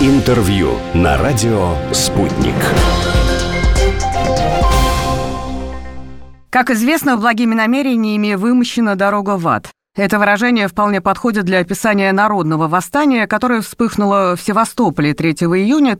Интервью на радио «Спутник». Как известно, благими намерениями вымощена дорога в ад. Это выражение вполне подходит для описания народного восстания, которое вспыхнуло в Севастополе 3 июня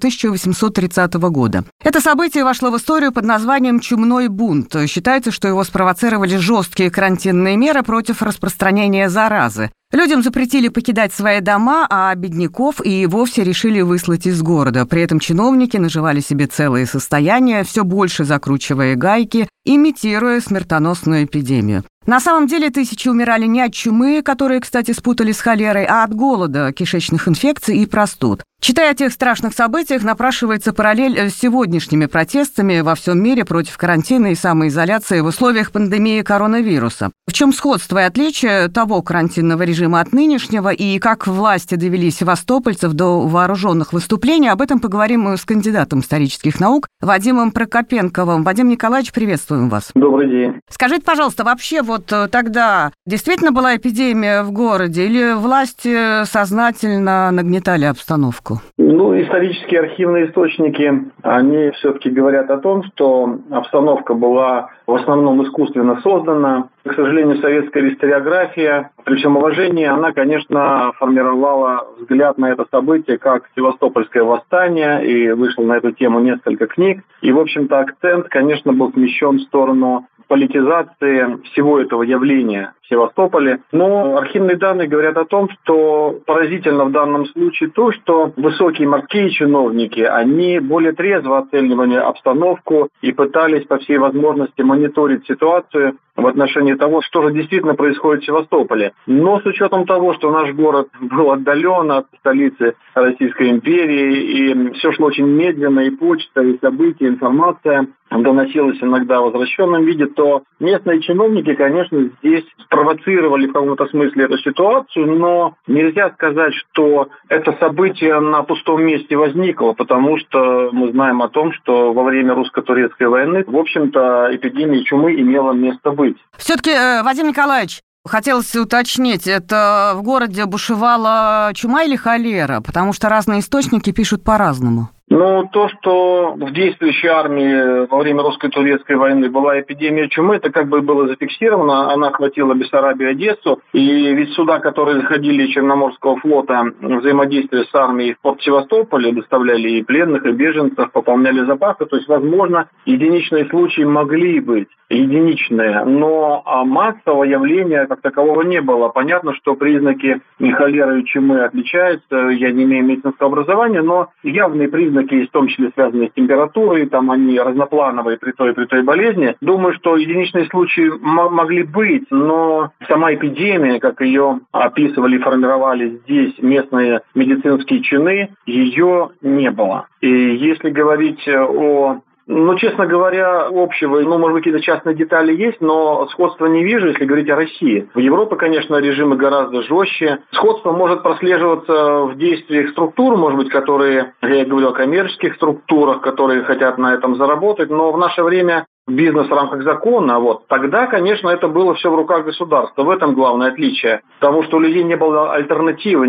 1830 года. Это событие вошло в историю под названием «Чумной бунт». Считается, что его спровоцировали жесткие карантинные меры против распространения заразы. Людям запретили покидать свои дома, а бедняков и вовсе решили выслать из города. При этом чиновники наживали себе целые состояния, все больше закручивая гайки, имитируя смертоносную эпидемию. На самом деле тысячи умирали не от чумы, которые, кстати, спутали с холерой, а от голода, кишечных инфекций и простуд. Читая о тех страшных событиях, напрашивается параллель с сегодняшними протестами во всем мире против карантина и самоизоляции в условиях пандемии коронавируса. В чем сходство и отличие того карантинного режима от нынешнего, и как власти довели севастопольцев до вооруженных выступлений, об этом поговорим с кандидатом исторических наук Вадимом Прокопенковым. Вадим Николаевич, приветствуем вас. Добрый день. Скажите, пожалуйста, вообще вот тогда действительно была эпидемия в городе или власти сознательно нагнетали обстановку? Исторические архивные источники, они все-таки говорят о том, что обстановка была в основном искусственно создана. К сожалению, советская историография, при всем уважении, она, конечно, формировала взгляд на это событие как Севастопольское восстание, и вышло на эту тему несколько книг. И, в общем-то, акцент, конечно, был смещен в сторону политизации всего этого явления в Севастополе. Но архивные данные говорят о том, что поразительно в данном случае то, что высокие морские чиновники, они более трезво оценивали обстановку и пытались по всей возможности мониторить ситуацию в отношении того, что же действительно происходит в Севастополе. Но с учетом того, что наш город был отдален от столицы Российской империи, и все шло очень медленно, и почта, и события, информация доносилась иногда в возвращенном виде, то местные чиновники, конечно, здесь спровоцировали в каком-то смысле эту ситуацию, но нельзя сказать, что это событие на пустом месте возникло, потому что мы знаем о том, что во время русско-турецкой войны, в общем-то, эпидемия чумы имела место быть. Все-таки, Вадим Николаевич, хотелось уточнить, это в городе бушевала чума или холера? Потому что разные источники пишут по-разному. То, что в действующей армии во время русско-турецкой войны была эпидемия чумы, это как бы было зафиксировано, она охватила Бессарабию и Одессу, и ведь суда, которые заходили из Черноморского флота, взаимодействие с армией в порт Севастополя, доставляли и пленных, и беженцев, пополняли запасы, то есть, возможно, единичные случаи могли быть, единичные, но массового явления как такового не было. Понятно, что признаки холеры и чумы отличаются, я не имею медицинского образования, но явные признаки, в том числе связанные с температурой, там они разноплановые при той болезни. Думаю, что единичные случаи могли быть, но сама эпидемия, как ее описывали и формировали здесь местные медицинские чины, ее не было. И если говорить о честно говоря, общего, может быть, какие-то частные детали есть, но сходства не вижу, если говорить о России. В Европе, конечно, режимы гораздо жестче. Сходство может прослеживаться в действиях структур, может быть, которые, я говорю о коммерческих структурах, которые хотят на этом заработать, но в наше время бизнес в рамках закона, тогда, конечно, это было все в руках государства. В этом главное отличие. Потому что у людей не было альтернативы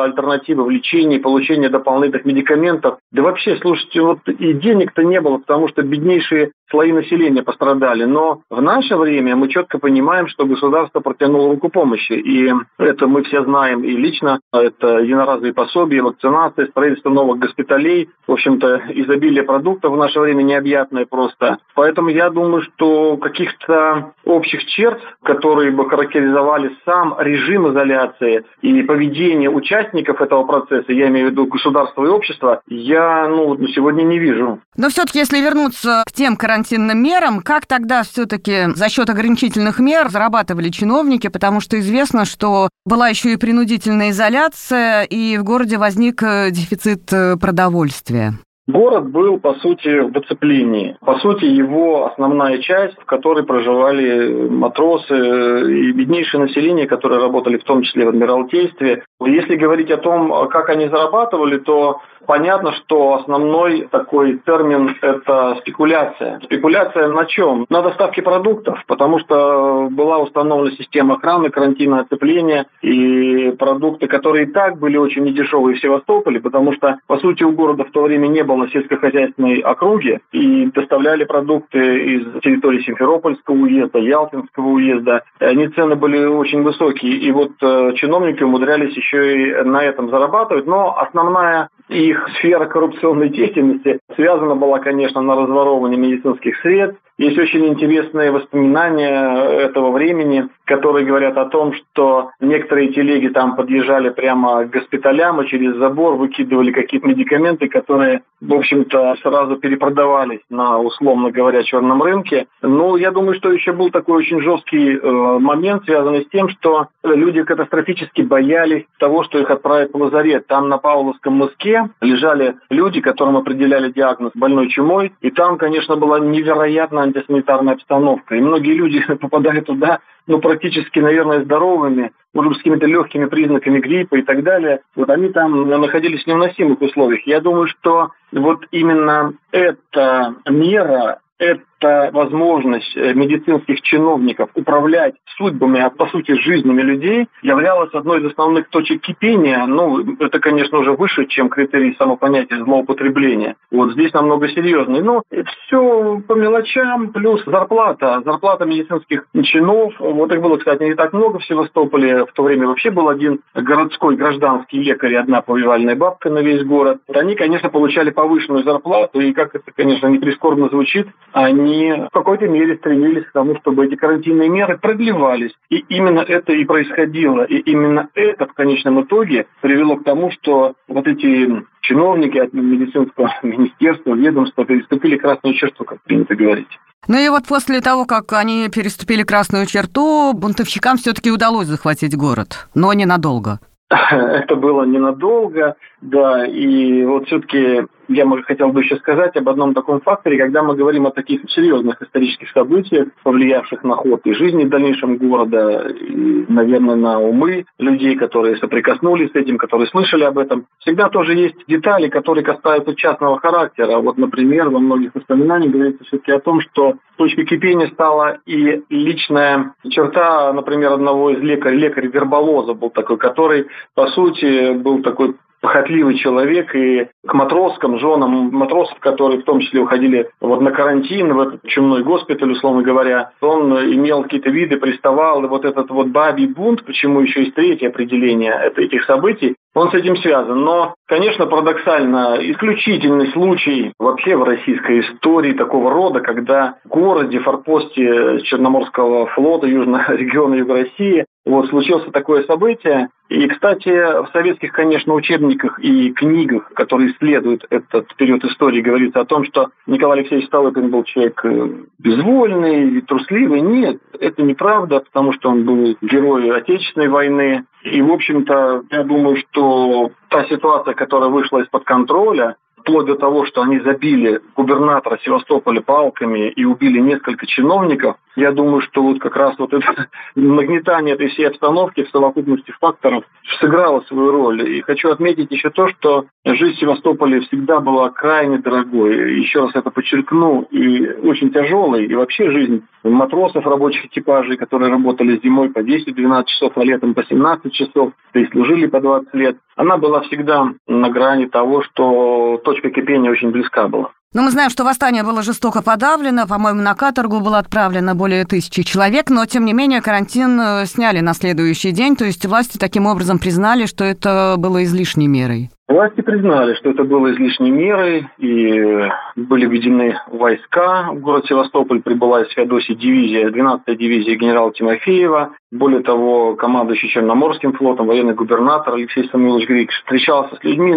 в лечении, получении дополнительных медикаментов. Да вообще, слушайте, и денег-то не было, потому что беднейшие слои населения пострадали. Но в наше время мы четко понимаем, что государство протянуло руку помощи. И это мы все знаем и лично. Это единоразовые пособия, вакцинация, строительство новых госпиталей. В общем-то, изобилие продуктов в наше время необъятное просто. Поэтому я думаю, что каких-то общих черт, которые бы характеризовали сам режим изоляции и поведение участников этого процесса, я имею в виду государство и общество, я сегодня не вижу. Но все-таки, если вернуться к тем карантинным мерам, как тогда все-таки за счет ограничительных мер зарабатывали чиновники? Потому что известно, что была еще и принудительная изоляция, и в городе возник дефицит продовольствия. Город был, по сути, в оцеплении. По сути, его основная часть, в которой проживали матросы и беднейшее население, которые работали в том числе в Адмиралтействе. Если говорить о том, как они зарабатывали, то понятно, что основной такой термин – это спекуляция. Спекуляция на чем? На доставке продуктов, потому что была установлена система охраны, карантина, оцепления, и продукты, которые и так были очень недешевые в Севастополе, потому что, по сути, у города в то время не было сельскохозяйственной округи, и доставляли продукты из территории Симферопольского уезда, Ялтинского уезда. Они цены были очень высокие, и вот чиновники умудрялись еще и на этом зарабатывать, но основная их сфера коррупционной деятельности связана была, конечно, на разворовывании медицинских средств. Есть очень интересные воспоминания этого времени, которые говорят о том, что некоторые телеги там подъезжали прямо к госпиталям и через забор выкидывали какие-то медикаменты, которые, в общем-то, сразу перепродавались на, условно говоря, черном рынке. Но я думаю, что еще был такой очень жесткий момент, связанный с тем, что люди катастрофически боялись того, что их отправят в лазарет. Там на Павловском мыске лежали люди, которым определяли диагноз больной чумой, и там, конечно, была невероятно антисанитарная обстановка. И многие люди попадали туда, практически, наверное, здоровыми, может быть, с какими-то легкими признаками гриппа и так далее. Вот они там находились в невыносимых условиях. Я думаю, что вот именно эта мера, это возможность медицинских чиновников управлять судьбами, а по сути жизнями людей, являлась одной из основных точек кипения. Это, конечно, уже выше, чем критерий самопонятия злоупотребления. Вот здесь намного серьезнее. Но все по мелочам, плюс зарплата. Зарплата медицинских чинов. Вот их было, кстати, не так много в Севастополе. В то время вообще был один городской гражданский лекарь и одна повивальная бабка на весь город. Они, конечно, получали повышенную зарплату, и, как это, конечно, не прискорбно звучит, они в какой-то мере стремились к тому, чтобы эти карантинные меры продлевались. И именно это и происходило. И именно это в конечном итоге привело к тому, что вот эти чиновники от медицинского министерства, ведомства переступили красную черту, как принято говорить. Ну и вот после того, как они переступили красную черту, бунтовщикам все-таки удалось захватить город, но ненадолго. Это было ненадолго, да, и вот все-таки я хотел бы еще сказать об одном таком факторе, когда мы говорим о таких серьезных исторических событиях, повлиявших на ход и жизни в дальнейшем города, и, наверное, на умы людей, которые соприкоснулись с этим, которые слышали об этом. Всегда тоже есть детали, которые касаются частного характера. Вот, например, во многих воспоминаниях говорится все-таки о том, что точкой кипения стала и личная черта, например, одного из лекарей, лекарь Верболоза был такой, который, по сути, был такой похотливый человек, и к матросским, женам матросов, которые в том числе уходили на карантин, в этот чумной госпиталь, условно говоря, он имел какие-то виды, приставал, и вот этот бабий бунт, почему еще есть третье определение этих событий, он с этим связан. Но, конечно, парадоксально, исключительный случай вообще в российской истории такого рода, когда в городе, форпосте Черноморского флота, южного региона Юга России, случилось такое событие. И, кстати, в советских, конечно, учебниках и книгах, которые исследуют этот период истории, говорится о том, что Николай Алексеевич Столыпин был человек безвольный, трусливый. Нет, это неправда, потому что он был герой Отечественной войны. И, в общем-то, я думаю, что та ситуация, которая вышла из-под контроля, вплоть до того, что они забили губернатора Севастополя палками и убили несколько чиновников, я думаю, что как раз это нагнетание этой всей обстановки в совокупности факторов сыграло свою роль. И хочу отметить еще то, что жизнь в Севастополе всегда была крайне дорогой. Еще раз это подчеркну, и очень тяжелой. И вообще жизнь матросов рабочих экипажей, которые работали зимой по 10-12 часов, а летом по 17 часов, да и служили по 20 лет, она была всегда на грани того, что точка кипения очень близка была. Но мы знаем, что восстание было жестоко подавлено, по-моему, на каторгу было отправлено более 1000 человек, но, тем не менее, карантин сняли на следующий день, то есть власти таким образом признали, что это было излишней мерой. Власти признали, что это было излишней мерой, и были введены войска. В город Севастополь прибыла из Феодосии дивизия, 12-я дивизия генерала Тимофеева. Более того, командующий Черноморским флотом, военный губернатор Алексей Самуилович Григш встречался с людьми, но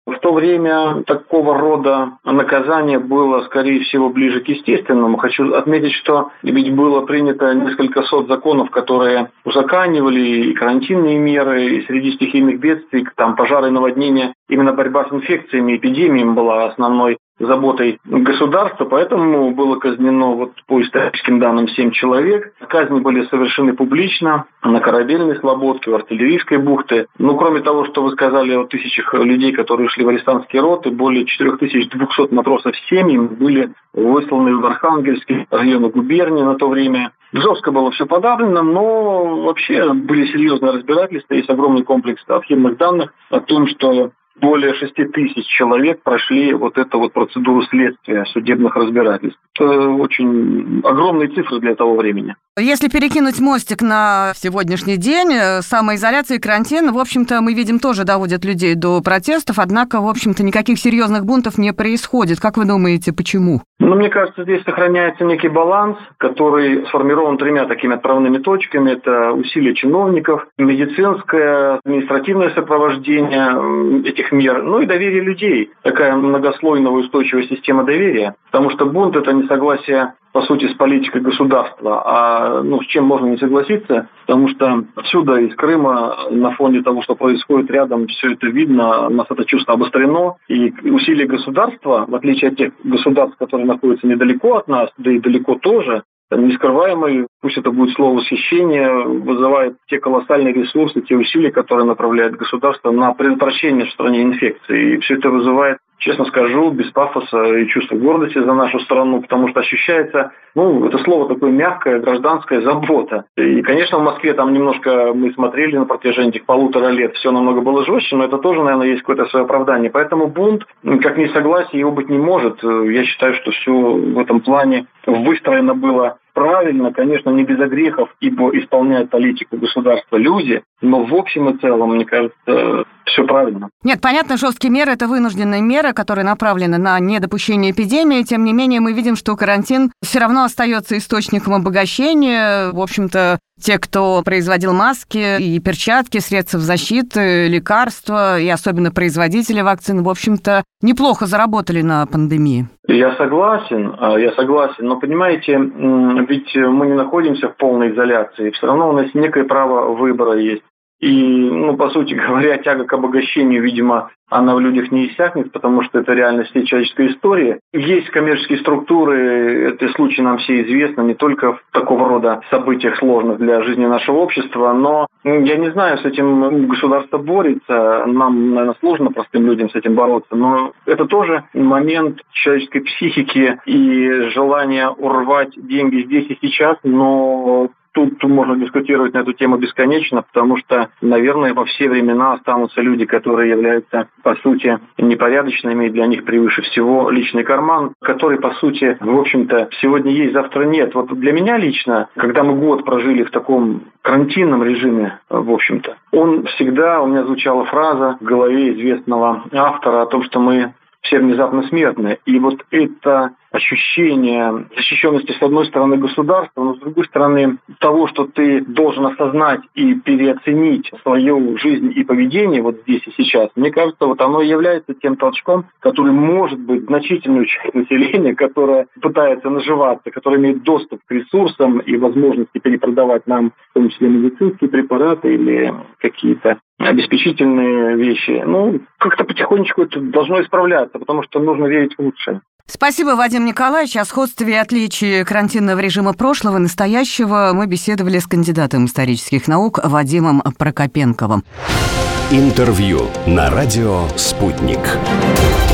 В то время такого рода наказание было, скорее всего, ближе к естественному. Хочу отметить, что ведь было принято несколько сот законов, которые узаконивали и карантинные меры, и среди стихийных бедствий, там пожары, наводнения. Именно борьба с инфекциями, эпидемиями была основной заботой государства, поэтому было казнено, по историческим данным, 7 человек. Казни были совершены публично на Корабельной Слободке, в Артиллерийской бухте. Кроме того, что вы сказали о тысячах людей, которые шли в арестантские роты, более 4200 матросов с семьями были высланы в Архангельский район губернии на то время. Жестко было все подавлено, но вообще были серьезные разбирательства. Есть огромный комплекс архивных данных о том, что более 6000 человек прошли эту процедуру следствия, судебных разбирательств. Это очень огромные цифры для того времени. Если перекинуть мостик на сегодняшний день, самоизоляция и карантин, в общем-то, мы видим, тоже доводят людей до протестов, однако, в общем-то, никаких серьезных бунтов не происходит. Как вы думаете, почему? Мне кажется, здесь сохраняется некий баланс, который сформирован 3 такими отправными точками. Это усилия чиновников, медицинское, административное сопровождение этих мер, и доверие людей. Такая многослойная устойчивая система доверия. Потому что бунт – это несогласие, по сути, с политикой государства. А с чем можно не согласиться? Потому что отсюда, из Крыма, на фоне того, что происходит рядом, все это видно, у нас это чувство обострено. И усилия государства, в отличие от тех государств, которые находятся недалеко от нас, да и далеко тоже, нескрываемый, пусть это будет слово восхищения, вызывает те колоссальные ресурсы, те усилия, которые направляет государство на предотвращение в стране инфекции. И все это вызывает, честно скажу, без пафоса и чувство гордости за нашу страну, потому что ощущается, это слово такое мягкое, гражданская забота. И, конечно, в Москве там немножко мы смотрели на протяжении этих 1,5 лет, все намного было жестче, но это тоже, наверное, есть какое-то свое оправдание. Поэтому бунт, как несогласие, его быть не может. Я считаю, что все в этом плане выстроено было правильно, конечно, не без огрехов, ибо исполняют политику государства люди, но в общем и целом, мне кажется, все правильно. Нет, понятно, жесткие меры – это вынужденные меры, которые направлены на недопущение эпидемии. Тем не менее, мы видим, что карантин все равно остается источником обогащения. В общем-то, те, кто производил маски и перчатки, средства защиты, лекарства, и особенно производители вакцин, в общем-то, неплохо заработали на пандемии. Я согласен, но, понимаете, ведь мы не находимся в полной изоляции, все равно у нас некое право выбора есть. И, по сути говоря, тяга к обогащению, видимо, она в людях не иссякнет, потому что это реальность всей человеческой истории. Есть коммерческие структуры, эти случаи нам все известны, не только в такого рода событиях сложных для жизни нашего общества, но я не знаю, с этим государство борется, нам, наверное, сложно простым людям с этим бороться, но это тоже момент человеческой психики и желания урвать деньги здесь и сейчас, но тут можно дискутировать на эту тему бесконечно, потому что, наверное, во все времена останутся люди, которые являются, по сути, непорядочными, и для них превыше всего личный карман, который, по сути, в общем-то, сегодня есть, завтра нет. Для меня лично, когда мы год прожили в таком карантинном режиме, в общем-то, у меня звучала фраза в голове известного автора о том, что мы все внезапно смертны. И это ощущение защищенности, с одной стороны, государства, но с другой стороны, того, что ты должен осознать и переоценить свою жизнь и поведение здесь и сейчас, мне кажется, оно и является тем толчком, который может быть значительную часть населения, которая пытается наживаться, которая имеет доступ к ресурсам и возможности перепродавать нам, в том числе, медицинские препараты или какие-то обеспечительные вещи. Как-то потихонечку это должно исправляться, потому что нужно верить в лучшее. Спасибо, Вадим Николаевич. О сходстве и отличии карантинного режима прошлого и настоящего мы беседовали с кандидатом исторических наук Вадимом Прокопенковым. Интервью на радио «Спутник».